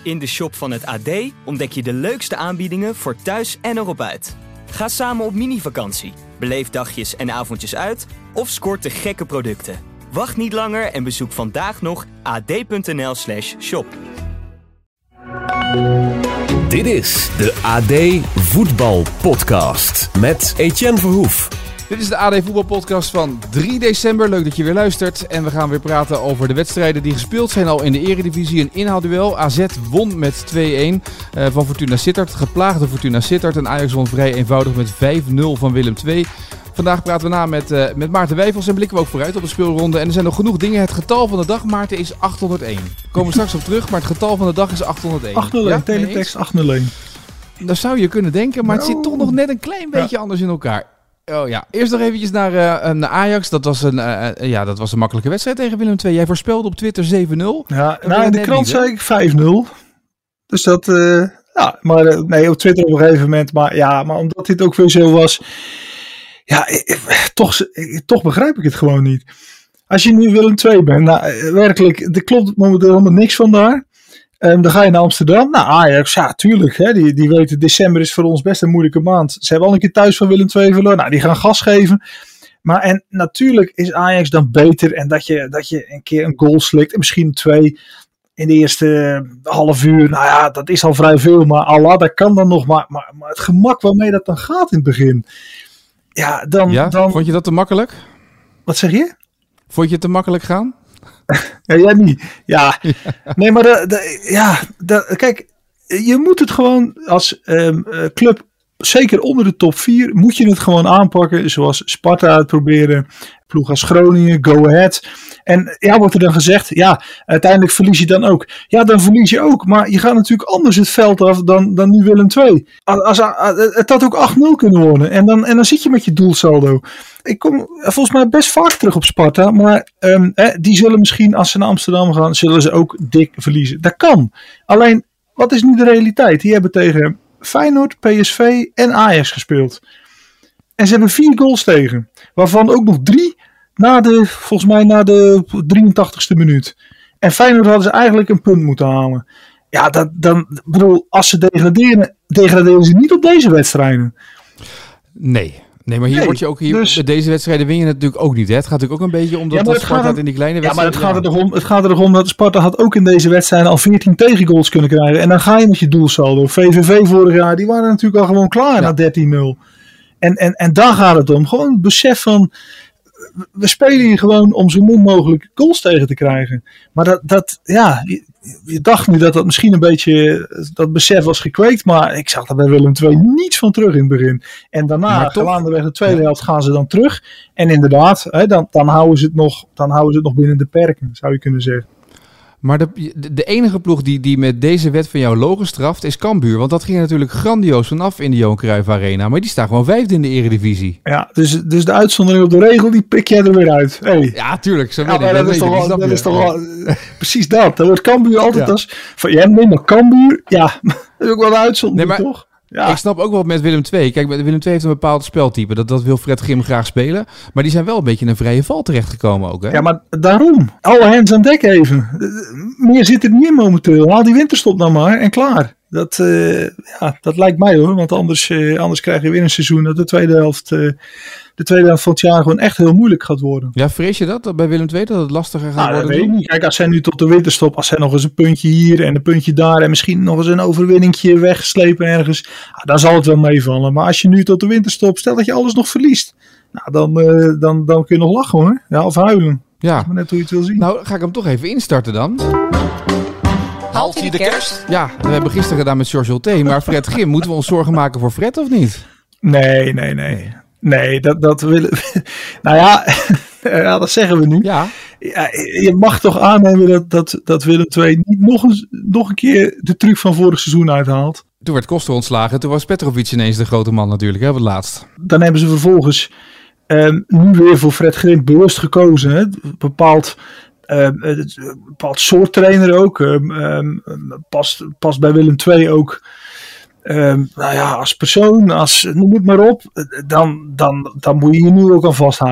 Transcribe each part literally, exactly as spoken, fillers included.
In de shop van het A D ontdek je de leukste aanbiedingen voor thuis en erop uit. Ga samen op mini-vakantie, beleef dagjes en avondjes uit of scoort de gekke producten. Wacht niet langer en bezoek vandaag nog ad.nl slash shop. Dit is de A D Voetbal Podcast met Etienne Verhoef. Dit is de A D Voetbalpodcast van drie december. Leuk dat je weer luistert. En we gaan weer praten over de wedstrijden die gespeeld zijn al in de Eredivisie. Een inhaalduel. A Z won met twee-een uh, van Fortuna Sittard. Geplaagde Fortuna Sittard. En Ajax won vrij eenvoudig met vijf nul van Willem twee. Vandaag praten we na met, uh, met Maarten Wijfels en blikken we ook vooruit op de speelronde. En er zijn nog genoeg dingen. Het getal van de dag, Maarten, is achthonderdéén. Daar komen we straks op terug, maar het getal van de dag is achthonderdéén. achthonderdéén, ja? teletext achthonderdéén. Dat zou je kunnen denken, maar het zit toch nog net een klein beetje ja. anders in elkaar. Oh ja, eerst nog eventjes naar, uh, naar Ajax. Dat was, een, uh, ja, dat was een makkelijke wedstrijd tegen Willem twee. Jij voorspelde op Twitter zeven nul. Ja, nou in de krant niet, zei ik vijf nul. Dus dat, uh, ja, maar uh, nee, op Twitter op een gegeven moment. Maar ja, maar omdat dit ook weer zo was. Ja, ik, toch, ik, toch begrijp ik het gewoon niet. Als je nu Willem twee bent, nou, werkelijk, er klopt momenteel helemaal niks van daar. Um, dan ga je naar Amsterdam. Nou, Ajax, ja, tuurlijk. Hè, die, die weten, december is voor ons best een moeilijke maand. Ze hebben al een keer thuis van Willem twee verloren. Nou, die gaan gas geven. Maar en natuurlijk is Ajax dan beter. En dat je, dat je een keer een goal slikt. En misschien twee in de eerste half uur. Nou ja, dat is al vrij veel. Maar Allah, dat kan dan nog. Maar, maar, maar het gemak waarmee dat dan gaat in het begin. Ja, dan, ja, dan... Vond je dat te makkelijk? Wat zeg je? Vond je het te makkelijk gaan? Ja, jij niet. Ja, nee, maar de, de, ja, de, kijk, je moet het gewoon als um, club, zeker onder de top vier, moet je het gewoon aanpakken. Zoals Sparta uitproberen, ploeg als Groningen, Go Ahead. En ja, wordt er dan gezegd, ja, uiteindelijk verlies je dan ook. Ja, dan verlies je ook, maar je gaat natuurlijk anders het veld af dan, dan nu Willem twee. Als, als, het had ook acht nul kunnen worden. En dan, en dan zit je met je doelsaldo. Ik kom volgens mij best vaak terug op Sparta. Maar um, eh, die zullen misschien, als ze naar Amsterdam gaan, zullen ze ook dik verliezen. Dat kan. Alleen, wat is nu de realiteit? Die hebben tegen Feyenoord, P S V en Ajax gespeeld. En ze hebben vier goals tegen. Waarvan ook nog drie na de, volgens mij na de drieëntachtigste minuut. En Feyenoord hadden ze eigenlijk een punt moeten halen. Ja, dat, dan, bedoel, als ze degraderen, degraderen ze niet op deze wedstrijden. Nee. Nee, maar hier nee, word je ook hier dus, bij deze wedstrijden win je het natuurlijk ook niet. Hè? Het gaat natuurlijk ook een beetje om dat, ja, dat Sparta het, in die kleine wedstrijden. Ja, maar het gaat, er om, het gaat er om dat Sparta had ook in deze wedstrijden al veertien tegengoals kunnen krijgen. En dan ga je met je doelsaldo. V V V vorig jaar, die waren natuurlijk al gewoon klaar ja. na dertien nul. En, en, en daar gaat het om. Gewoon het besef van, we spelen hier gewoon om zo min mogelijk goals tegen te krijgen. Maar dat, dat ja, je, je dacht nu dat dat misschien een beetje, dat besef was gekweekt. Maar ik zag er bij Willem twee niets van terug in het begin. En daarna, gaandeweg de tweede helft, gaan ze dan terug. En inderdaad, hè, dan, dan, houden ze het nog, dan houden ze het nog binnen de perken, zou je kunnen zeggen. Maar de, de enige ploeg die, die met deze wet van jou logisch straft is Cambuur. Want dat ging natuurlijk grandioos vanaf in de Johan Cruijff Arena. Maar die staan gewoon vijfde in de Eredivisie. Ja, dus, dus de uitzondering op de regel, die pik jij er weer uit. Hey. Ja, tuurlijk. Zo ja, weet ik, dat, dat, is weet toch ik, wel, dat is toch wel, ja. precies dat. Dan wordt Cambuur altijd ja. als, van, jij neemt maar Cambuur. Ja, dat is ook wel een uitzondering, nee, maar, toch? Ja. Ik snap ook wel met Willem twee. Kijk, Willem twee heeft een bepaald speltype. Dat, dat wil Fred Grim graag spelen. Maar die zijn wel een beetje in een vrije val terechtgekomen ook. Hè? Ja, maar daarom. Alle hands aan dek even. Meer zit er niet in momenteel. Haal die winterstop nou maar en klaar. Dat, uh, ja, dat lijkt mij hoor. Want anders, uh, anders krijg je weer een seizoen dat de tweede helft... Uh, de tweede helft van het jaar gewoon echt heel moeilijk gaat worden. Ja, vrees je dat, dat bij Willem twee dat het lastiger gaat nou, worden? Dat weet ik niet. Kijk, als zij nu tot de winterstop, als zij nog eens een puntje hier en een puntje daar en misschien nog eens een overwinningje weggeslepen ergens, dan zal het wel meevallen. Maar als je nu tot de winterstop, stel dat je alles nog verliest, nou, dan, uh, dan, dan kun je nog lachen hoor. Ja, of huilen. Ja. Dat is maar net hoe je het wil zien. Nou, ga ik hem toch even instarten dan. Haalt hij de kerst? Ja, we hebben gisteren gedaan met George Hulté, maar Fred Grim, moeten we ons zorgen maken voor Fred of niet? Nee, nee, nee. Nee, dat, dat willen we. Nou ja, ja, dat zeggen we nu. Ja. Ja, je mag toch aannemen dat, dat, dat Willem twee niet nog, eens, nog een keer de truc van vorig seizoen uithaalt. Toen werd Koster ontslagen. Toen was Petrovic ineens de grote man natuurlijk, hè, op het laatst. Dan hebben ze vervolgens um, nu weer voor Fred Grim bewust gekozen. Hè? Bepaald, um, een bepaald soort trainer ook. Um, um, past, past bij Willem twee ook. Um, nou ja, als persoon, als, noem het maar op, dan, dan, dan moet je je nu ook aan vasthouden.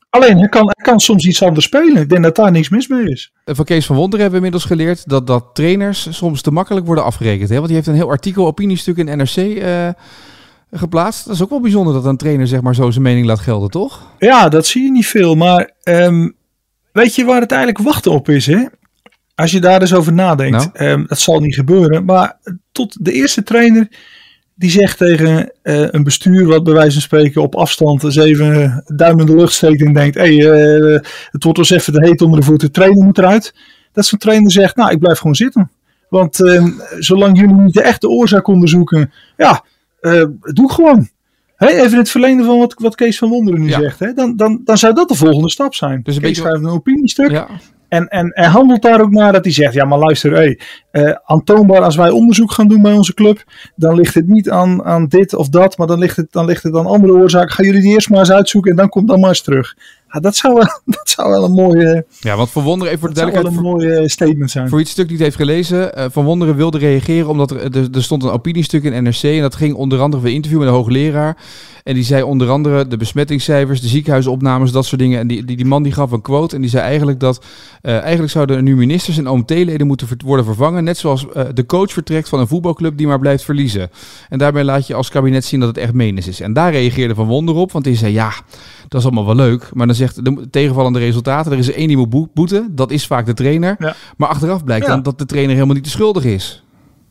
Alleen, hij kan, hij kan soms iets anders spelen. Ik denk dat daar niks mis mee is. Van Kees van Wonderen hebben we inmiddels geleerd dat, dat trainers soms te makkelijk worden afgerekend. Hè? Want die heeft een heel artikel, opiniestuk in N R C uh, geplaatst. Dat is ook wel bijzonder dat een trainer zeg maar zo zijn mening laat gelden, toch? Ja, dat zie je niet veel. Maar um, weet je waar het eigenlijk wachten op is, hè? Als je daar eens over nadenkt. Nou? Um, dat zal niet gebeuren. Maar tot de eerste trainer die zegt tegen uh, een bestuur wat bij wijze van spreken op afstand eens even duim in de lucht steekt en denkt, hé, hey, uh, het wordt ons even te heet onder de voeten, de trainer moet eruit. Dat zo'n trainer zegt, nou, ik blijf gewoon zitten. Want uh, zolang jullie niet de echte oorzaak onderzoeken, ja, uh, doe gewoon. Hey, even het verlengde van wat, wat Kees van Wonderen nu ja. zegt. Hè? Dan, dan, dan zou dat de volgende stap zijn. Dus een Kees schrijft een opiniestuk. Ja. En, en, en handelt daar ook naar dat hij zegt, ja maar luister, hey, uh, aantoonbaar als wij onderzoek gaan doen bij onze club, dan ligt het niet aan, aan dit of dat, maar dan ligt het, dan ligt het aan andere oorzaken. Gaan jullie die eerst maar eens uitzoeken en dan komt dan maar eens terug. Ja, dat, zou wel, dat zou wel een mooie... Ja, want Van Wonderen, even voor de duidelijkheid... Dat zou wel een mooie statement zijn. Voor wie het stuk niet heeft gelezen, uh, Van Wonderen wilde reageren omdat er, er, er stond een opiniestuk in N R C en dat ging onder andere over een interview met een hoogleraar. En die zei onder andere de besmettingscijfers, de ziekenhuisopnames, dat soort dingen. En die, die, die man die gaf een quote en die zei eigenlijk dat uh, eigenlijk zouden er nu ministers en O M T-leden moeten ver- worden vervangen. Net zoals uh, de coach vertrekt van een voetbalclub die maar blijft verliezen. En daarbij laat je als kabinet zien dat het echt menens is. En daar reageerde Van Wonderen op, want hij zei ja, dat is allemaal wel leuk. Maar dan zegt de tegenvallende resultaten, er is er één die moet boeten. Dat is vaak de trainer. Ja. Maar achteraf blijkt ja. dan dat de trainer helemaal niet de schuldig is.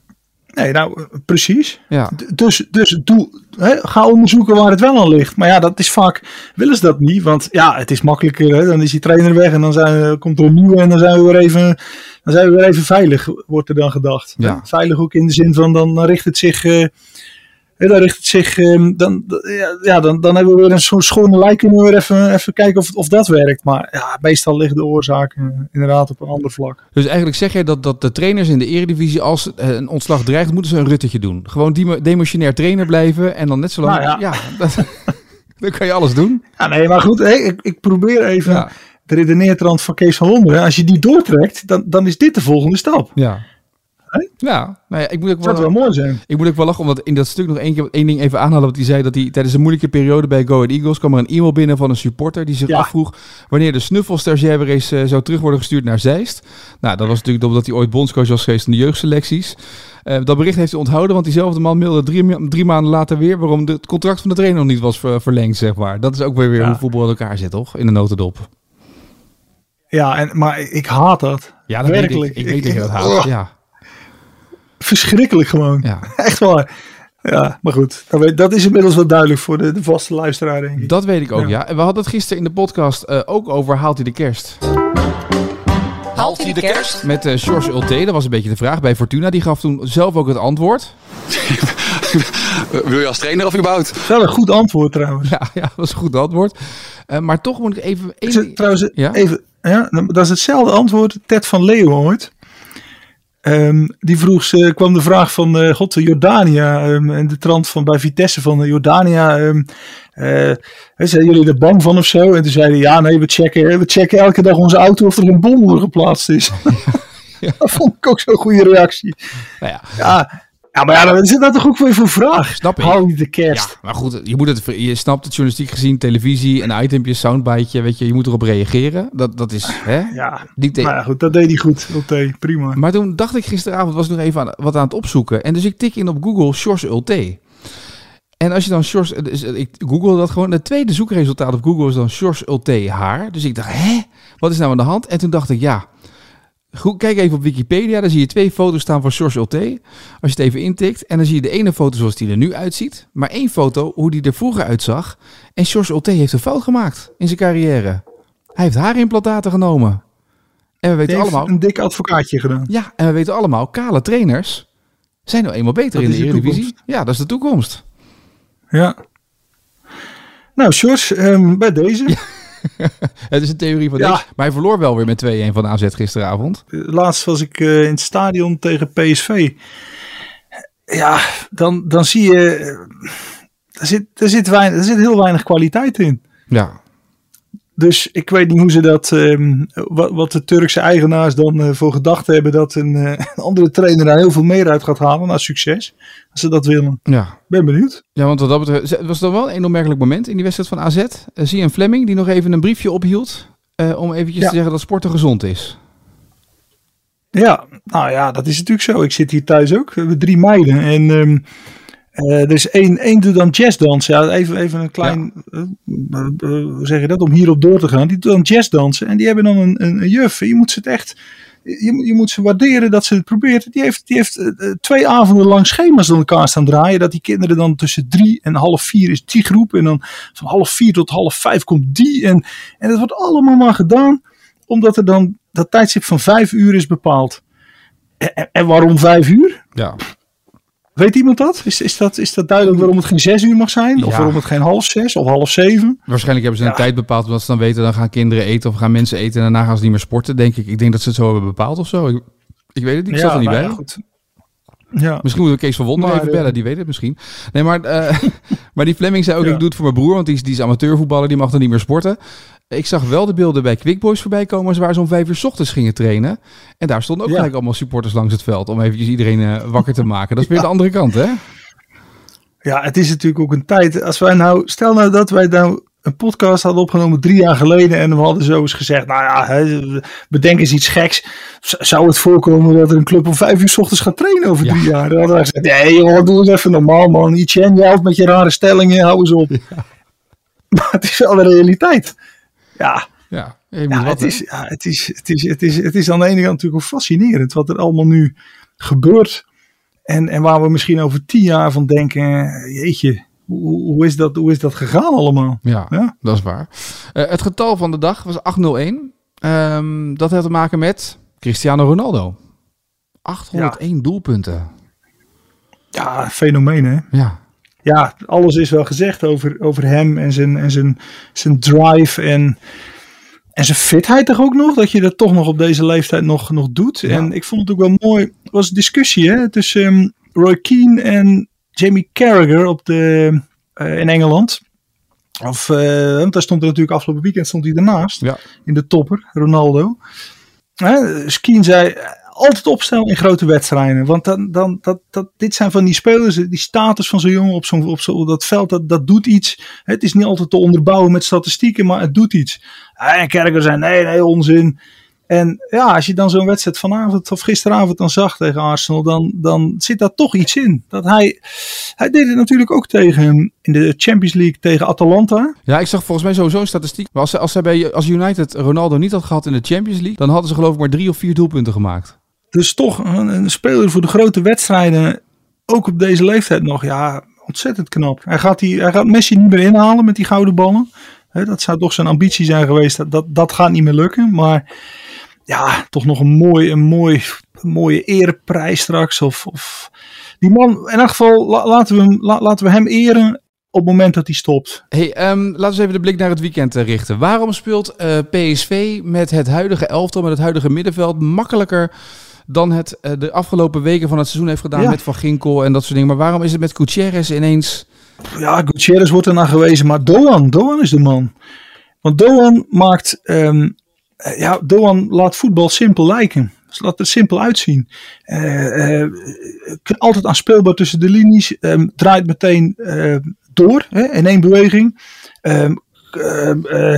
Nee, nou, precies. Ja. D- dus dus doe, hè, ga onderzoeken waar het wel aan ligt. Maar ja, dat is vaak, willen ze dat niet. Want ja, het is makkelijker. Hè? Dan is die trainer weg en dan zijn, komt er een nieuwe en dan zijn we weer even, dan zijn we weer even veilig, wordt er dan gedacht. Ja. Veilig ook in de zin van, dan, dan richt het zich... Uh, Ja, dan richt het zich, um, dan, ja, dan, dan hebben we weer een zo'n schone lijn, kunnen we weer even, even kijken of, of dat werkt. Maar ja, meestal liggen de oorzaken inderdaad op een ander vlak. Dus eigenlijk zeg jij dat, dat de trainers in de Eredivisie, als een ontslag dreigt, moeten ze een ruttetje doen. Gewoon die, demissionair trainer blijven en dan net zo lang... Nou ja, ja dat, dan kan je alles doen. Ja, nee, maar goed, hey, ik, ik probeer even ja. de redeneertrand van Kees van Wonderen. Als je die doortrekt, dan, dan is dit de volgende stap. Ja. Hey? Ja, nou ja, ik moet ook wel, dat zou wel mooi zijn. Ik moet ook wel lachen, omdat in dat stuk nog één, keer, één ding even aanhalen. Wat hij zei, dat hij tijdens een moeilijke periode bij Go Ahead Eagles kwam er een e-mail binnen van een supporter die zich ja. afvroeg wanneer de Snuffel-stagiaire race uh, zou terug worden gestuurd naar Zeist. Nou, dat was natuurlijk omdat hij ooit bondscoach was geweest in de jeugdselecties. Uh, dat bericht heeft hij onthouden, want diezelfde man mailde drie, drie maanden later weer waarom het contract van de trainer nog niet was ver, verlengd, zeg maar. Dat is ook weer, weer ja. hoe voetbal in elkaar zit, toch? In de notendop. Ja, en, maar ik haat dat. Ja, dat werkelijk. Weet ik. Ik weet dat je dat haat, oh. ja. Verschrikkelijk gewoon. Ja. Echt waar. Ja, maar goed. Dat is inmiddels wel duidelijk voor de, de vaste luisteraar, denk ik. Dat weet ik ook, ja. ja. En we hadden het gisteren in de podcast uh, ook over Haalt hij de kerst? Haalt hij de kerst? Met uh, George Ulte, dat was een beetje de vraag bij Fortuna. Die gaf toen zelf ook het antwoord. Wil je als trainer of überhaupt? Wel een goed antwoord trouwens. Ja, ja dat was een goed antwoord. Uh, maar toch moet ik even... Is het, trouwens, ja? even, ja, dat is hetzelfde antwoord Ted van Leeuwen ooit. Um, die vroeg ze, kwam de vraag van uh, God, Jordania um, en de trant van bij Vitesse van uh, Jordania. Um, uh, zijn jullie er bang van of zo? En toen zeiden ja, nee, we checken, we checken elke dag onze auto of er een bom onder geplaatst is. Ja. Dat vond ik ook zo'n goede reactie. Nou ja. ja. Ja, maar ja, dan zit dat toch ook weer voor vraag. Snap ik. Hou je de kerst. Ja, maar goed, je, moet het, je snapt het journalistiek gezien, televisie, een itempje, soundbiteje, weet je, je moet erop reageren. Dat, dat is, hè? Ja, die te- maar ja, goed, dat deed hij goed. Oké, prima. Maar toen dacht ik gisteravond, was ik nog even aan, wat aan het opzoeken. En dus ik tik in op Google George Ulte. En als je dan George, dus ik google dat gewoon, het tweede zoekresultaat op Google is dan George Ulte haar. Dus ik dacht, hè? Wat is nou aan de hand? En toen dacht ik, ja... Goed, kijk even op Wikipedia, daar zie je twee foto's staan van George Ulte. Als je het even intikt. En dan zie je de ene foto zoals die er nu uitziet. Maar één foto hoe die er vroeger uitzag. En George Ulte heeft een fout gemaakt in zijn carrière. Hij heeft haarimplantaten genomen. En we weten heeft allemaal... een dik advocaatje gedaan. Ja, en we weten allemaal, kale trainers zijn nou eenmaal beter dat in de Eredivisie. Ja, dat is de toekomst. Ja. Nou, George, um, bij deze... Ja. Het is een theorie van ja. deze. Maar hij verloor wel weer met twee-een van A Z gisteravond. Laatst was ik uh, in het stadion tegen P S V. Ja, dan, dan zie je... Uh, er, zit, er, zit weinig, er zit heel weinig kwaliteit in. Ja. Dus ik weet niet hoe ze dat, um, wat, wat de Turkse eigenaars dan uh, voor gedachten hebben dat een, uh, een andere trainer daar heel veel meer uit gaat halen naar succes. Als ze dat willen. Ja. Ben benieuwd. Ja, want wat dat betreft was er wel een onmerkelijk moment in die wedstrijd van A Z. Uh, Zian Fleming die nog even een briefje ophield uh, om eventjes ja. te zeggen dat sporten gezond is. Ja, nou ja, dat is natuurlijk zo. Ik zit hier thuis ook. We hebben drie meiden en um, uh, er is één, één doet dan jazzdansen. Ja, even, even een klein, ja. uh, uh, hoe zeg je dat, om hierop door te gaan. Die doet dan jazzdansen en die hebben dan een, een, een juf. Je moet ze het echt, je, je moet ze waarderen dat ze het probeert. Die heeft, die heeft uh, twee avonden lang schema's door elkaar staan draaien. Dat die kinderen dan tussen drie en half vier is die groep. En dan van half vier tot half vijf komt die. En, en dat wordt allemaal maar gedaan. Omdat er dan dat tijdstip van vijf uur is bepaald. En, en waarom vijf uur? Ja. Weet iemand dat? Is, is dat? is dat duidelijk waarom het geen zes uur mag zijn? Ja. Of waarom het geen half zes of half zeven? Waarschijnlijk hebben ze een ja. tijd bepaald. Omdat ze dan weten, dan gaan kinderen eten of gaan mensen eten. En daarna gaan ze niet meer sporten, denk ik. Ik denk dat ze het zo hebben bepaald of zo. Ik, ik weet het niet. Ik zat er niet nou bij. Ja, goed. Ja. Misschien moeten we Kees van Wonder even bellen, die weet het misschien. Nee, maar, uh, maar die Fleming zei ook, ja. ik doe het voor mijn broer, want die is, die is amateurvoetballer, die mag dan niet meer sporten. Ik zag wel de beelden bij Quick Boys voorbij komen, waar ze om vijf uur 's ochtends gingen trainen. En daar stonden ook ja. gelijk allemaal supporters langs het veld, om eventjes iedereen uh, wakker te maken. Dat is weer ja. de andere kant, hè? Ja, het is natuurlijk ook een tijd. Als wij nou, stel nou dat wij nou een podcast hadden opgenomen drie jaar geleden en we hadden zo eens gezegd, nou ja, hè, bedenk eens iets geks. Zou het voorkomen dat er een club om vijf uur 's ochtends gaat trainen over ja. drie jaar? Dan hadden wij gezegd, nee joh, doe eens even normaal man. Etienne, jij ook met je rare stellingen, hou eens op. Ja. Maar het is wel de realiteit. Ja, ja, ja, het, is, ja het, is, het, is, het, is, het is aan de ene kant natuurlijk ook fascinerend wat er allemaal nu gebeurt. En, en waar we misschien over tien jaar van denken, jeetje, hoe, hoe, is, dat, hoe is dat gegaan allemaal? Ja, ja? dat is waar. Uh, het getal van de dag was achthonderdéén. Um, dat had te maken met Cristiano Ronaldo. achthonderdéén ja. doelpunten. Ja, fenomeen hè? Ja. Ja, alles is wel gezegd over, over hem en zijn, en zijn, zijn drive en, en zijn fitheid toch ook nog. Dat je dat toch nog op deze leeftijd nog, nog doet. Ja. En ik vond het ook wel mooi. Er was een discussie hè, tussen um, Roy Keane en Jamie Carragher op de, uh, in Engeland. Of, uh, want daar stond er natuurlijk afgelopen weekend stond hij ernaast. Ja. In de topper, Ronaldo. Uh, dus Keane zei, altijd opstellen in grote wedstrijden. Want dan, dan, dat, dat, dit zijn van die spelers, die status van zo'n jongen op, zo'n, op, zo, op dat veld, dat, dat doet iets. Het is niet altijd te onderbouwen met statistieken, maar het doet iets. En Kerker zei, nee, nee, onzin. En ja, als je dan zo'n wedstrijd vanavond of gisteravond dan zag tegen Arsenal, dan, dan zit daar toch iets in. Dat hij, hij deed het natuurlijk ook tegen in de Champions League tegen Atalanta. Ja, ik zag volgens mij sowieso een statistiek. Maar als, als, zij bij, als United Ronaldo niet had gehad in de Champions League, dan hadden ze geloof ik maar drie of vier doelpunten gemaakt. Dus toch een, een speler voor de grote wedstrijden, ook op deze leeftijd nog, ja, ontzettend knap. Hij gaat, die, hij gaat Messi niet meer inhalen met die gouden ballen. He, dat zou toch zijn ambitie zijn geweest. Dat, dat, dat gaat niet meer lukken. Maar ja, toch nog een, mooi, een, mooi, een mooie ereprijs straks. Of, of die man, in elk geval, la, laten, we hem, la, laten we hem eren op het moment dat hij stopt. Hey, um, laten we even de blik naar het weekend uh, richten. Waarom speelt uh, P S V met het huidige elftal, met het huidige middenveld, makkelijker dan het uh, de afgelopen weken van het seizoen heeft gedaan ja. met Van Ginkel en dat soort dingen? Maar waarom is het met Gutierrez ineens? Ja, Gutierrez wordt er naar gewezen, maar Doan, Doan is de man. Want Doan maakt, um, ja, Doan laat voetbal simpel lijken. Dus laat het simpel uitzien. Uh, uh, altijd aanspeelbaar tussen de linies. Um, draait meteen uh, door hè, in één beweging. Um, uh, uh,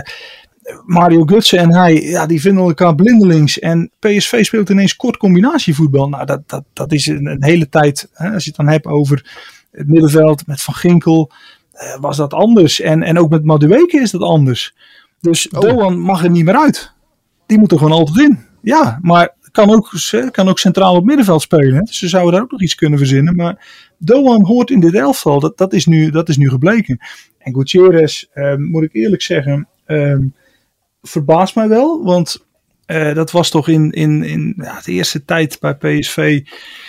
Mario Götze en hij, ja, die vinden elkaar blindelings. En P S V speelt ineens kort combinatievoetbal. Nou, dat, dat, dat is een, een hele tijd, hè, als je het dan hebt over het middenveld met Van Ginkel, uh, was dat anders. En, en ook met Madueke is dat anders. Dus oh. Doan mag er niet meer uit. Die moet er gewoon altijd in. Ja, maar kan ook, kan ook centraal op middenveld spelen. Hè? Dus ze zouden daar ook nog iets kunnen verzinnen. Maar Doan hoort in dit elftal. Dat, dat, is, nu, dat is nu gebleken. En Gutierrez, uh, moet ik eerlijk zeggen, uh, verbaast mij wel. Want uh, dat was toch in, in, in ja, de eerste tijd bij P S V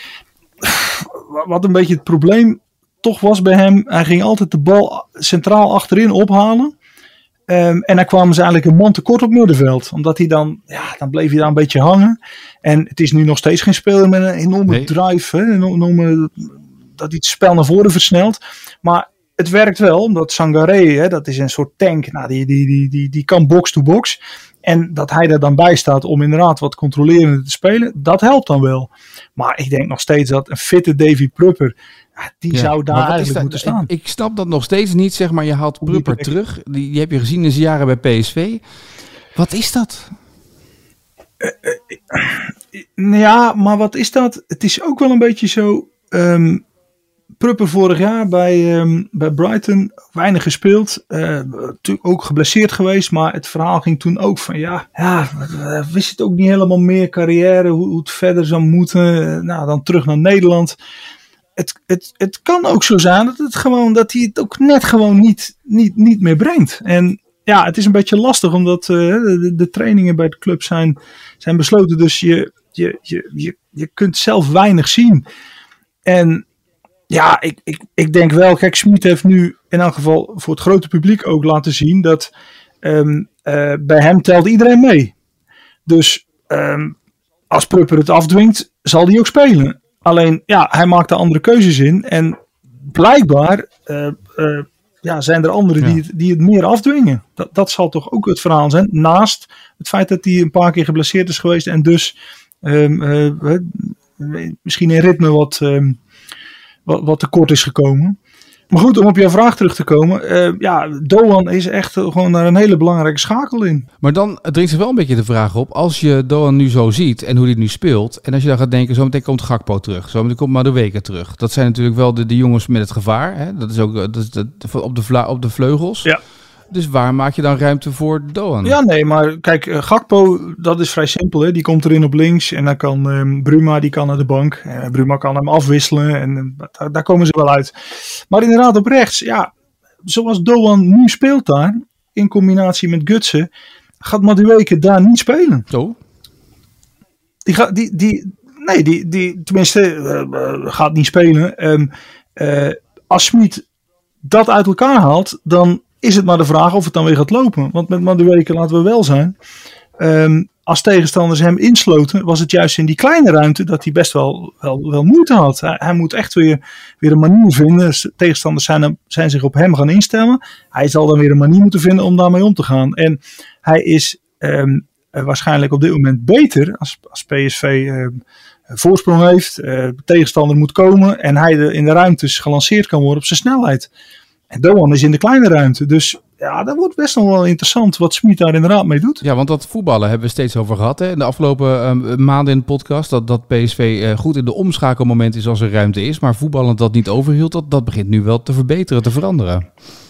wat een beetje het probleem toch was bij hem. Hij ging altijd de bal centraal achterin ophalen. Um, en dan kwamen ze eigenlijk een man tekort op middenveld. Omdat hij dan, ja, dan bleef hij daar een beetje hangen. En het is nu nog steeds geen speler met een enorme nee. drive. Hè, een enorme, dat hij het spel naar voren versnelt. Maar het werkt wel, omdat Sangaré, hè, dat is een soort tank, nou, die, die, die, die, die kan box-to-box. En dat hij er dan bij staat om inderdaad wat controlerender te spelen, dat helpt dan wel. Maar ik denk nog steeds dat een fitte Davy Prupper, die ja, zou daar eigenlijk moeten staan. Ik, ik snap dat nog steeds niet, zeg maar, je haalt Prupper terug. Die, die heb je gezien in zijn jaren bij P S V. Wat is dat? Uh, uh, ja, maar wat is dat? Het is ook wel een beetje zo... Um, Prupper vorig jaar bij, um, bij Brighton weinig gespeeld. Uh, natuurlijk ook geblesseerd geweest. Maar het verhaal ging toen ook van ja, ja we wisten het ook niet helemaal meer carrière. Hoe, hoe het verder zou moeten. Uh, nou, dan terug naar Nederland. Het, het, het kan ook zo zijn dat, het gewoon, dat hij het ook net gewoon niet, niet, niet meer brengt. En ja, het is een beetje lastig omdat uh, de, de trainingen bij de club zijn, zijn besloten. Dus je, je, je, je, je kunt zelf weinig zien. En ja, ik, ik, ik denk wel, kijk, Smit heeft nu in elk geval voor het grote publiek ook laten zien dat um, uh, bij hem telt iedereen mee. Dus um, als Prupper het afdwingt, zal hij ook spelen. Alleen, ja, hij maakt er andere keuzes in. En blijkbaar uh, uh, ja, zijn er anderen ja. die, het, die het meer afdwingen. Dat, dat zal toch ook het verhaal zijn. Naast het feit dat hij een paar keer geblesseerd is geweest en dus um, uh, misschien in ritme wat... Um, Wat, wat tekort is gekomen. Maar goed, om op jouw vraag terug te komen. Uh, ja, Doan is echt uh, gewoon daar een hele belangrijke schakel in. Maar dan dringt zich wel een beetje de vraag op. Als je Doan nu zo ziet en hoe hij nu speelt. En als je dan gaat denken, zo meteen komt Gakpo terug. Zo meteen komt Madueke terug. Dat zijn natuurlijk wel de, de jongens met het gevaar. Hè? Dat is ook dat is de, de, op, de vla, op de vleugels. Ja. Dus waar maak je dan ruimte voor Doan? Ja, nee, maar kijk, uh, Gakpo, dat is vrij simpel. Hè? Die komt erin op links en dan kan um, Bruma, die kan naar de bank. Uh, Bruma kan hem afwisselen en uh, daar, daar komen ze wel uit. Maar inderdaad op rechts, ja, zoals Doan nu speelt daar, in combinatie met Gutsen, gaat Madueke daar niet spelen. Zo? Die gaat, die, die, nee, die, die, tenminste, uh, uh, gaat niet spelen. Um, uh, als Smit dat uit elkaar haalt, dan is het maar de vraag of het dan weer gaat lopen. Want met Madueke, laten we wel zijn. Um, als tegenstanders hem insloten, was het juist in die kleine ruimte dat hij best wel, wel, wel moeite had. Hij, hij moet echt weer, weer een manier vinden. Tegenstanders zijn, zijn zich op hem gaan instellen. Hij zal dan weer een manier moeten vinden om daarmee om te gaan. En hij is um, uh, waarschijnlijk op dit moment beter als, als P S V uh, voorsprong heeft. Uh, de tegenstander moet komen en hij de, in de ruimtes gelanceerd kan worden op zijn snelheid. En Doan is in de kleine ruimte. Dus ja, dat wordt best nog wel interessant wat Smit daar inderdaad mee doet. Ja, want dat voetballen hebben we steeds over gehad. Hè? In de afgelopen uh, maanden in de podcast. Dat, dat P S V uh, goed in de omschakelmoment is als er ruimte is. Maar voetballend dat niet overhield. Dat, dat begint nu wel te verbeteren, te veranderen.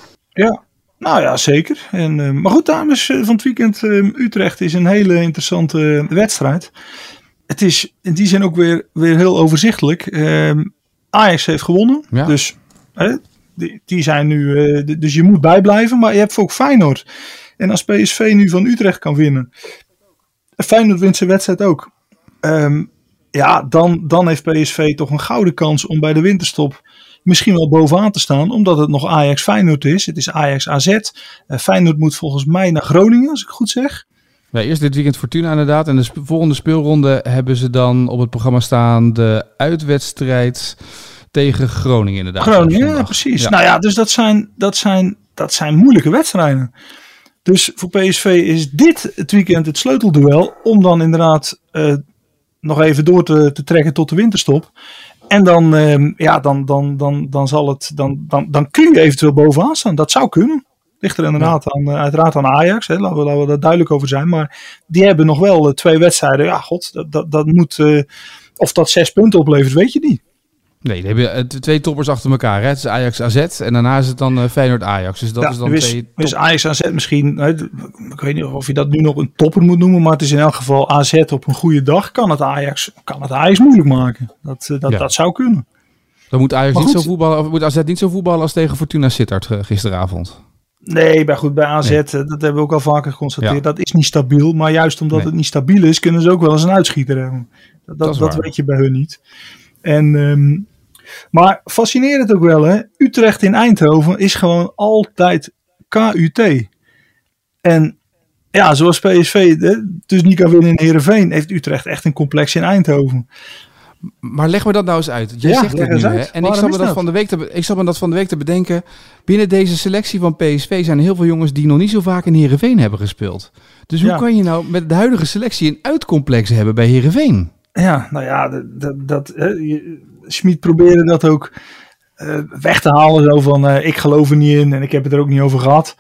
Ja, nou ja, zeker. En, uh, maar goed, dames, uh, van het weekend uh, Utrecht is een hele interessante uh, wedstrijd. Het is in die zin ook weer, weer heel overzichtelijk. Uh, Ajax heeft gewonnen. Ja. Dus... Uh, Die, die zijn nu, uh, dus je moet bijblijven, maar je hebt ook Feyenoord. En als P S V nu van Utrecht kan winnen, Feyenoord wint zijn wedstrijd ook. Um, ja, dan, dan heeft P S V toch een gouden kans om bij de winterstop misschien wel bovenaan te staan, omdat het nog Ajax Feyenoord is. Het is Ajax A Z. Uh, Feyenoord moet volgens mij naar Groningen, als ik goed zeg. Ja, eerst dit weekend Fortuna inderdaad. En de sp- volgende speelronde hebben ze dan op het programma staan de uitwedstrijd tegen Groningen inderdaad. Groningen, ja, precies. Ja. Nou ja, dus dat zijn, dat, zijn, dat zijn moeilijke wedstrijden. Dus voor P S V is dit het weekend het sleutelduel om dan inderdaad uh, nog even door te, te trekken tot de winterstop. En dan, uh, ja, dan, dan, dan, dan, zal het, dan, dan, dan kun je eventueel bovenaan staan. Dat zou kunnen. Ligt er inderdaad aan, uh, uiteraard aan Ajax. Hè. Laten, we, laten we daar duidelijk over zijn. Maar die hebben nog wel uh, twee wedstrijden. Ja, god, dat, dat, dat moet... Uh, of dat zes punten oplevert, weet je niet. Nee, dan heb je twee toppers achter elkaar. Hè? Het is Ajax A Z en daarna is het dan uh, Feyenoord Ajax. Dus dat ja, is dan is, twee is Ajax A Z misschien, hè, ik weet niet of je dat nu nog een topper moet noemen, maar het is in elk geval A Z op een goede dag. Kan het Ajax, kan het Ajax moeilijk maken. Dat, uh, dat, ja. dat zou kunnen. Dan moet Ajax niet zo voetballen, of moet A Z niet zo voetballen als tegen Fortuna Sittard gisteravond. Nee, bij goed bij A Z, nee. Dat hebben we ook al vaker geconstateerd. Ja. Dat is niet stabiel, maar juist omdat nee. het niet stabiel is, kunnen ze ook wel eens een uitschieter hebben. Dat, dat, dat, dat weet je bij hun niet. En... Um, Maar fascinerend ook wel, hè? Utrecht in Eindhoven is gewoon altijd K U T. En ja, zoals P S V hè, dus niet kan winnen in Heerenveen, heeft Utrecht echt een complex in Eindhoven. Maar leg me dat nou eens uit. Jij Ja, zegt leg het eens nu, uit. hè? En ik Waarom zat, me is dat dat? van de week te, ik zat me dat van de week te bedenken. Binnen deze selectie van P S V zijn er heel veel jongens die nog niet zo vaak in Heerenveen hebben gespeeld. Dus hoe Ja. kan je nou met de huidige selectie een uitcomplex hebben bij Heerenveen? Ja, nou ja, dat, dat, dat, hè, je- Schmid probeerde dat ook eh, weg te halen. Zo van, eh, ik geloof er niet in en ik heb het er ook niet over gehad.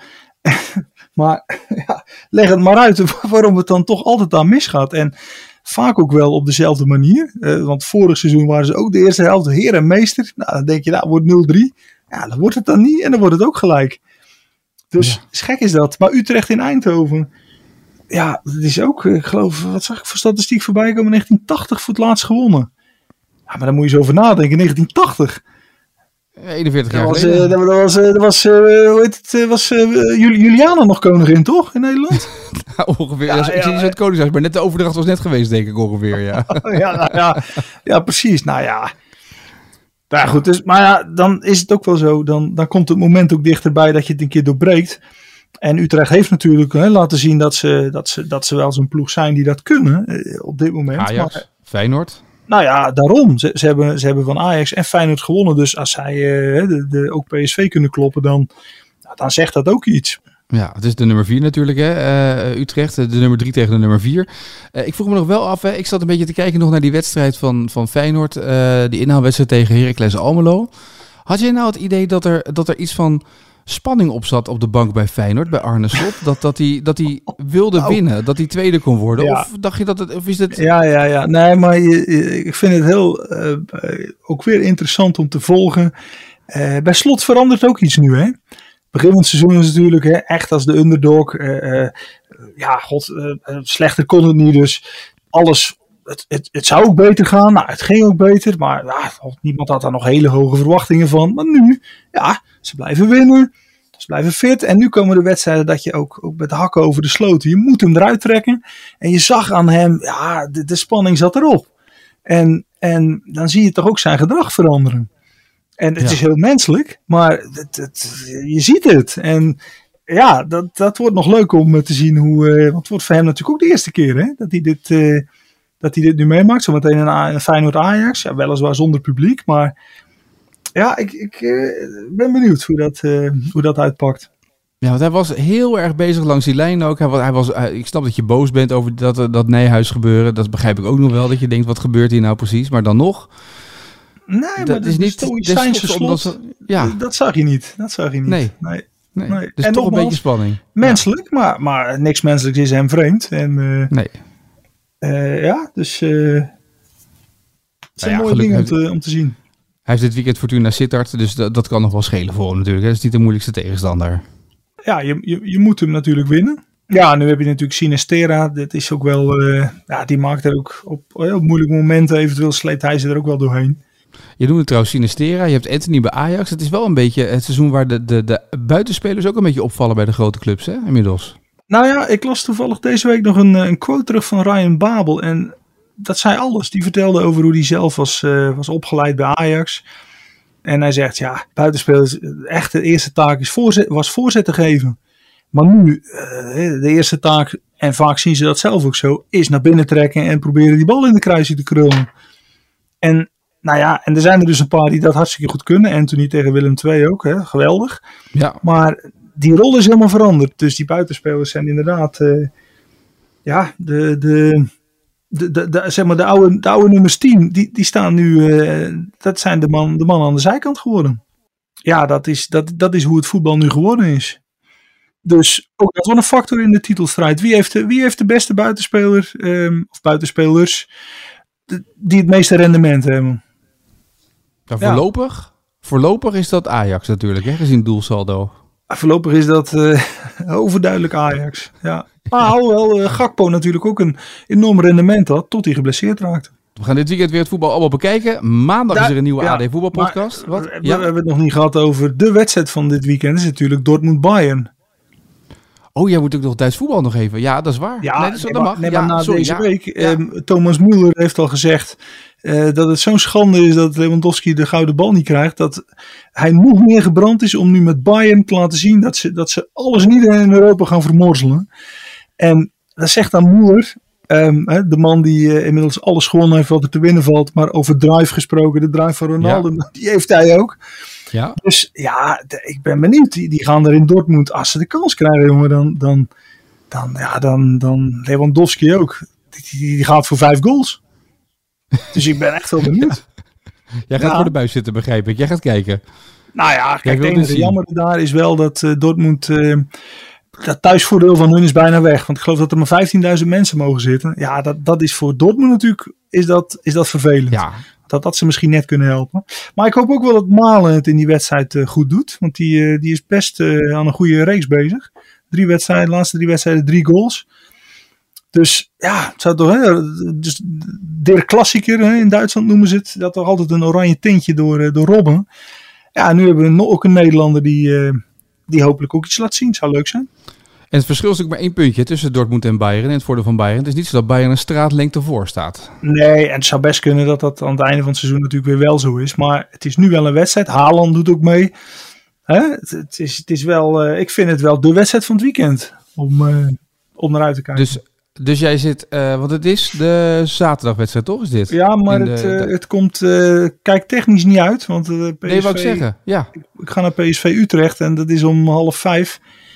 Maar ja, leg het maar uit waarom het dan toch altijd aan misgaat. En vaak ook wel op dezelfde manier. Eh, want vorig seizoen waren ze ook de eerste helft heer en meester. Nou, dan denk je, nou, wordt nul drie. Ja, dan wordt het dan niet en dan wordt het ook gelijk. Dus Ja. gek is dat. Maar Utrecht in Eindhoven... Ja, dat is ook, ik geloof, wat zag ik voor statistiek voorbij komen? negentien tachtig voor het laatst gewonnen. Ja, maar daar moet je zo over nadenken. negentien tachtig. eenenveertig Dat jaar was, geleden. eh, dat was, eh, dat was eh, hoe heet het, eh, was eh, Jul- Juliana nog koningin, toch? In Nederland? Ja, ongeveer. Ja, Ja, ik ja, zit niet zo het Koningshuis, maar net de overdracht was net geweest, denk ik ongeveer. Ja. ja, nou, ja, ja, precies. Nou ja. Nou ja, goed. Dus, maar ja, dan is het ook wel zo. Dan, dan komt het moment ook dichterbij dat je het een keer doorbreekt. En Utrecht heeft natuurlijk hè, laten zien dat ze, dat, ze, dat ze wel zo'n ploeg zijn die dat kunnen eh, op dit moment. Ajax, Maar, Feyenoord. nou ja, daarom. Ze, ze, hebben, ze hebben van Ajax en Feyenoord gewonnen. Dus als zij eh, de, de, ook P S V kunnen kloppen, dan, nou, dan zegt dat ook iets. Ja, het is de nummer vier natuurlijk, hè? Uh, Utrecht. De nummer drie tegen de nummer vier. Uh, ik vroeg me nog wel af, hè? Ik zat een beetje te kijken nog naar die wedstrijd van, van Feyenoord. Uh, die inhaalwedstrijd tegen Heracles Almelo. Had jij nou het idee dat er, dat er iets van spanning op zat op de bank bij Feyenoord, bij Arne Slot? Dat, dat hij dat hij wilde Nou. winnen, dat hij tweede kon worden? Ja. Of dacht je dat het, of is het... Ja, ja, ja. Nee, maar je, je- ik vind het heel uh, uh, ook weer interessant om te volgen. Uh, bij Slot verandert ook iets nu, hè? Begin van het seizoen is natuurlijk hè, echt als de underdog. Uh, uh, ja, god, uh, uh, slechter kon het niet. Dus alles, het, het, het zou ook beter gaan. Nou, het ging ook beter. Maar ja, god, niemand had daar nog hele hoge verwachtingen van. Maar nu, ja, ze blijven winnen. Ze blijven fit. En nu komen de wedstrijden dat je ook, ook met de hakken over de sloten. Je moet hem eruit trekken. En je zag aan hem, ja, de, de spanning zat erop. En, en dan zie je toch ook zijn gedrag veranderen. En het Ja. is heel menselijk, maar het, het, je ziet het. En ja, dat, dat wordt nog leuk om te zien hoe... Uh, want het wordt voor hem natuurlijk ook de eerste keer hè, dat, hij dit, uh, dat hij dit nu meemaakt. Zometeen een, een Feyenoord Ajax. Ja, weliswaar zonder publiek, maar ja, ik, ik uh, ben benieuwd hoe dat, uh, hoe dat uitpakt. Ja, want hij was heel erg bezig langs die lijn ook. Hij was, hij was, hij- ik snap dat je boos bent over dat, dat Nijhuis gebeuren. Dat begrijp ik ook nog wel, dat je denkt, wat gebeurt hier nou precies? Maar dan nog... Nee, maar Dat is de niet stoïcijnse des- omdat slot, ze- ja. dat zag je niet. Dat zag je niet. Nee. nee. Nee, Nee. dus En toch een nogmaals, beetje spanning. Menselijk, maar, maar niks menselijks is hem vreemd. En uh, Nee. uh, ja, dus uh, het zijn ja, mooie gelukkig dingen om heeft- te, om te zien. Hij heeft dit weekend Fortuna Sittard, dus dat, dat kan nog wel schelen voor hem natuurlijk. hè. Dat is niet de moeilijkste tegenstander. Ja, je, je, je moet hem natuurlijk winnen. Ja, nu heb je natuurlijk Sinistera. Dat is ook wel, uh, ja, die maakt er ook op, op moeilijke momenten eventueel sleept hij ze er ook wel doorheen. Je noemt het trouwens Sinistera, je hebt Anthony bij Ajax. Het is wel een beetje het seizoen waar de, de, de buitenspelers ook een beetje opvallen bij de grote clubs, hè, inmiddels. Nou ja, ik las toevallig deze week nog een, een quote terug van Ryan Babel. En dat zei alles. Die vertelde over hoe hij zelf was, uh, was opgeleid bij Ajax. En hij zegt, ja, buitenspelers, echt de eerste taak is voorzet, was voorzetten geven. Maar nu, uh, de eerste taak, en vaak zien ze dat zelf ook zo, is naar binnen trekken en proberen die bal in de kruising te krullen. En nou ja, en er zijn er dus een paar die dat hartstikke goed kunnen. Anthony tegen Willem twee ook, hè, geweldig. Ja. Maar die rol is helemaal veranderd. Dus die buitenspelers zijn inderdaad, uh, ja, de, de, de, de, de, zeg maar de oude, de oude nummers tien, die, die staan nu, uh, dat zijn de man, de mannen aan de zijkant geworden. Ja, dat is, dat, dat is hoe het voetbal nu geworden is. Dus ook dat was een factor in de titelstrijd. Wie heeft de, wie heeft de beste buitenspeler, um, of buitenspelers, de, die het meeste rendement hebben? Nou, voorlopig, voorlopig is dat Ajax natuurlijk, hè, gezien doelsaldo. Voorlopig is dat uh, overduidelijk Ajax. Ja. Maar alhoewel uh, Gakpo natuurlijk ook een enorm rendement had, tot hij geblesseerd raakte. We gaan dit weekend weer het voetbal allemaal bekijken. Maandag Da- is er een nieuwe ja, A D voetbalpodcast. Maar, Wat? We, Ja. we hebben het nog niet gehad over de wedstrijd van dit weekend. Dat is natuurlijk Dortmund-Bayern. Oh, jij moet ook nog Duits voetbal nog even. Ja, dat is waar. Ja, nee, dat, is, nee, dat maar, mag. nee, ja, maar na sorry, deze ja. week, Ja. um, Thomas Müller heeft al gezegd uh, dat het zo'n schande is dat Lewandowski de gouden bal niet krijgt. Dat hij nog meer gebrand is om nu met Bayern te laten zien dat ze, dat ze alles en iedereen in Europa gaan vermorzelen. En dat zegt dan Müller. Um, hè, de man die uh, inmiddels alles gewonnen heeft wat er te winnen valt. Maar over drive gesproken, de drive van Ronaldo, ja. die heeft hij ook. Ja. Dus ja, de, ik ben benieuwd. Die, die gaan er in Dortmund, als ze de kans krijgen, jongen, dan, dan, dan, ja, dan, dan Lewandowski ook. Die, die, die gaat voor vijf goals. Dus ik ben echt wel benieuwd. Jij gaat ja. voor de buis zitten, begrijp ik. Jij gaat kijken. Nou ja, kijk, het enige zien. jammer daar is wel dat uh, Dortmund... Uh, dat thuisvoordeel van hun is bijna weg. Want ik geloof dat er maar vijftienduizend mensen mogen zitten. Ja, dat, dat is voor Dortmund natuurlijk is dat, is dat vervelend. Ja. Dat dat ze misschien net kunnen helpen. Maar ik hoop ook wel dat Malen het in die wedstrijd uh, goed doet. Want die, uh, die is best uh, aan een goede reeks bezig. Drie wedstrijden, de laatste drie wedstrijden, drie goals. Dus ja, het zou toch... Hè, dus de klassieker, hè, in Duitsland noemen ze het. Dat toch altijd een oranje tintje door, uh, door Robben. Ja, nu hebben we ook een Nederlander die... Uh, die hopelijk ook iets laat zien. Zou leuk zijn. En het verschil is natuurlijk maar één puntje tussen Dortmund en Bayern. En het voordeel van Bayern. Het is niet zo dat Bayern een straatlengte voor staat. Nee, en het zou best kunnen dat dat aan het einde van het seizoen natuurlijk weer wel zo is. Maar het is nu wel een wedstrijd. Haaland doet ook mee. Hè? Het, het, is, het is wel, uh, ik vind het wel de wedstrijd van het weekend. Om, uh, om naar uit te kijken. Dus, dus jij zit, uh, want het is de zaterdagwedstrijd toch? Is dit? Ja, maar In het, de, uh, de... het komt, uh, kijk technisch niet uit. Want uh, P S V, nee, wou ik zeggen. Ja. Ik, ik ga naar P S V Utrecht en dat is om half vijf.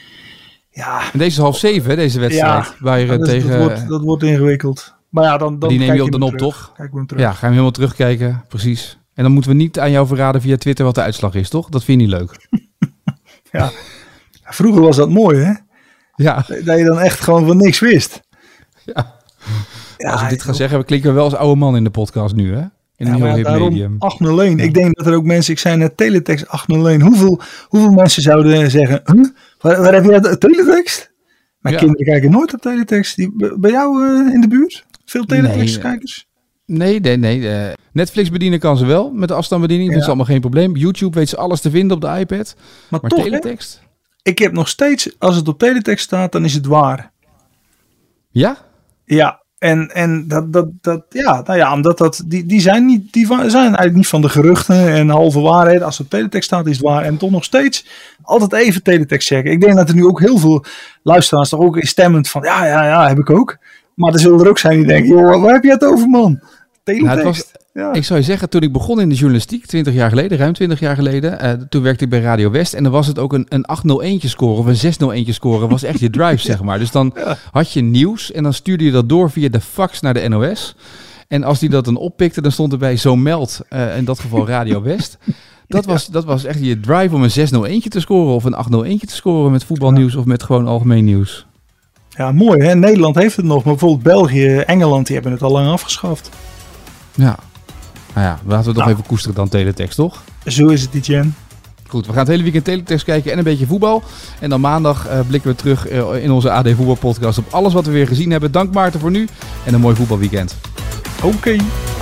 Ja. En deze is half zeven, hè, deze wedstrijd. Ja, Bayern dat, tegen... dat, wordt, dat wordt ingewikkeld. Maar ja, dan, dan die neem je op dan op, terug. toch? Kijk hem terug. Ja, ga je hem helemaal terugkijken. Precies. En dan moeten we niet aan jou verraden via Twitter wat de uitslag is, toch? Dat vind je niet leuk. Ja. Vroeger was dat mooi, hè? Ja. Dat je dan echt gewoon van niks wist. Ja. Ja, Als ik dit ga zeggen, we klinken wel als oude man in de podcast nu, hè? In een ja, heel hip daarom medium. acht nul één. Ik denk dat er ook mensen, ik zei net teletext acht nul één. Hoeveel, hoeveel mensen zouden zeggen, huh? waar, waar heb je dat, teletext? Mijn Ja. kinderen kijken nooit op teletext. Die, bij jou uh, in de buurt? Veel teletext-kijkers? Nee, nee, nee. Uh, Netflix bedienen kan ze wel met de afstandsbediening. Dat Ja. is allemaal geen probleem. YouTube weet ze alles te vinden op de iPad. Maar, Maar toch, teletext? hè, ik heb nog steeds, als het op teletext staat, dan is het waar. Ja? Ja, en, en dat, dat, dat, ja, nou ja, omdat dat, die, die zijn niet, die van, zijn eigenlijk niet van de geruchten en halve waarheid. Als het op teletext staat, is het waar. En toch nog steeds altijd even teletext checken. Ik denk dat er nu ook heel veel luisteraars toch ook instemmend van, ja, ja, ja, heb ik ook. Maar er zullen er ook zijn die denken, joh, waar heb je het over, man? Teletext. Nou, het was, ja. Ik zou je zeggen, toen ik begon in de journalistiek, twintig jaar geleden, ruim twintig jaar geleden, uh, toen werkte ik bij Radio West en dan was het ook een, een acht nul eentje scoren of een zes nul eentje scoren, was echt je drive, zeg maar. Dus dan Ja. had je nieuws en dan stuurde je dat door via de fax naar de N O S. En als die dat dan oppikte, dan stond erbij zo meld, uh, in dat geval Radio West. Dat was, dat was echt je drive om een zes nul eentje te scoren of een acht nul eentje te scoren met voetbalnieuws of met gewoon algemeen nieuws. Ja, mooi hè. Nederland heeft het nog, maar bijvoorbeeld België, Engeland, die hebben het al lang afgeschaft. Ja. Nou ja, laten we het nog Nou. even koesteren dan teletext, toch? Zo is het, Etienne. Goed, we gaan het hele weekend teletext kijken en een beetje voetbal. En dan maandag uh, blikken we terug uh, in onze A D Voetbal podcast op alles wat we weer gezien hebben. Dank Maarten voor nu en een mooi voetbalweekend. Oké. Okay.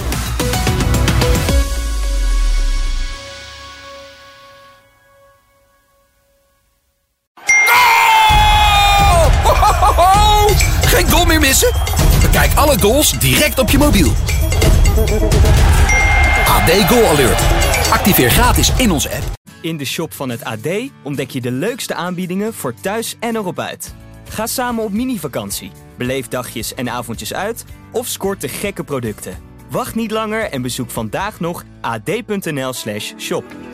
Geen goal meer missen? Bekijk alle goals direct op je mobiel. A D Goal Alert. Activeer gratis in onze app. In de shop van het A D ontdek je de leukste aanbiedingen voor thuis en erop uit. Ga samen op mini-vakantie, beleef dagjes en avondjes uit of scoort de gekke producten. Wacht niet langer en bezoek vandaag nog a d punt n l slash shop.